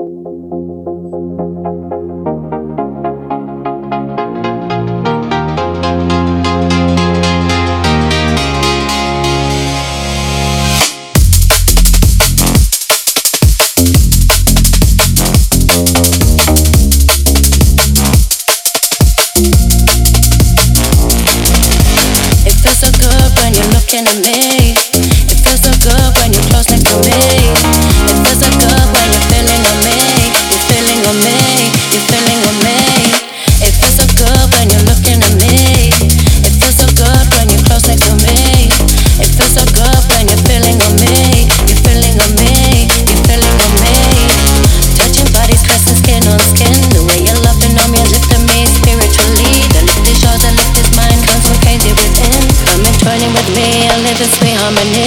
looking at me. It feels so good when you're close next to me. It feels so good when you're feeling on me. You're feeling on me. You're feeling on me. It feels so good when you're looking at me. It feels so good when you're close next to me. It feels so good when you're feeling on me. You're feeling on me. You're feeling on me. Touching bodies, pressing skin on skin. The way you're loving on me and lifting me spiritually. The lift is yours, the lift is mine. Gone so crazy within. Come and join in with me and live in sweet harmony.